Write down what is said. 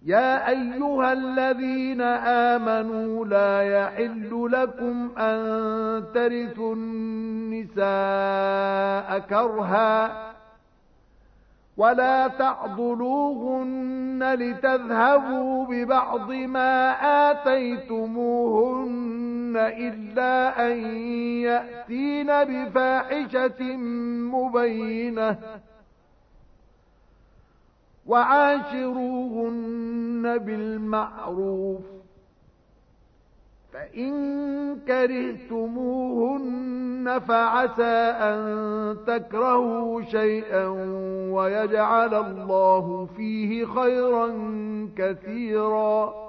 يا أيها الذين آمنوا لا يحل لكم أن ترثوا النساء كرها ولا تعضلوهن لتذهبوا ببعض ما آتيتموهن إلا أن يأتين بفاحشة مبينة وعاشروهن بالمعروف فإن كرهتموهن فعسى أن تكرهوا شيئا ويجعل الله فيه خيرا كثيرا